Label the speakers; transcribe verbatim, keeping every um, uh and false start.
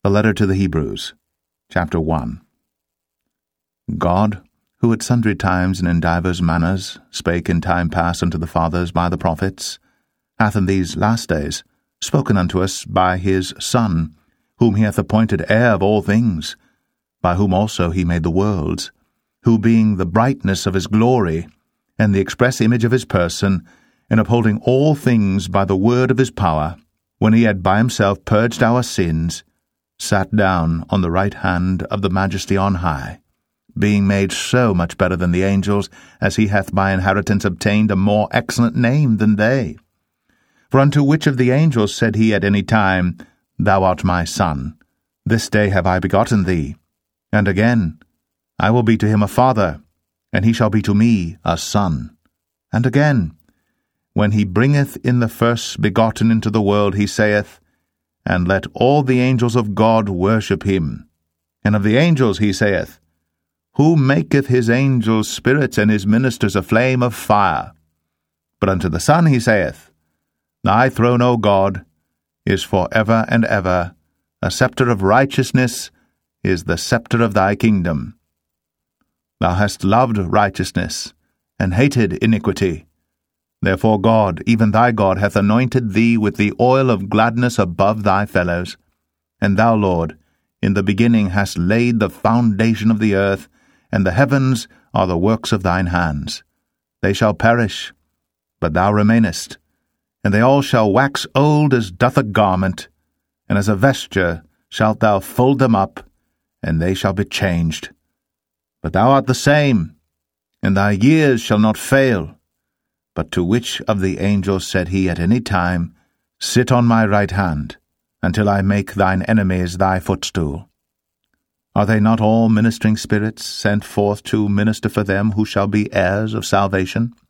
Speaker 1: The letter to the Hebrews, chapter one. God, who at sundry times and in divers manners spake in time past unto the fathers by the prophets, hath in these last days spoken unto us by his Son, whom he hath appointed heir of all things, by whom also he made the worlds, who being the brightness of his glory, and the express image of his person, in upholding all things by the word of his power, when he had by himself purged our sins, sat down on the right hand of the Majesty on high, being made so much better than the angels, as he hath by inheritance obtained a more excellent name than they. For unto which of the angels said he at any time, Thou art my Son, this day have I begotten thee? And again, I will be to him a father, and he shall be to me a son. And again, when he bringeth in the first begotten into the world, he saith, And let all the angels of God worship him. And of the angels he saith, Who maketh his angels spirits, and his ministers a flame of fire? But unto the Son he saith, Thy throne, O God, is for ever and ever. A scepter of righteousness is the scepter of thy kingdom. Thou hast loved righteousness, and hated iniquity. Therefore God, even thy God, hath anointed thee with the oil of gladness above thy fellows. And thou, Lord, in the beginning hast laid the foundation of the earth, and the heavens are the works of thine hands. They shall perish, but thou remainest, and they all shall wax old as doth a garment, and as a vesture shalt thou fold them up, and they shall be changed. But thou art the same, and thy years shall not fail. But to which of the angels said he at any time, Sit on my right hand, until I make thine enemies thy footstool? Are they not all ministering spirits, sent forth to minister for them who shall be heirs of salvation?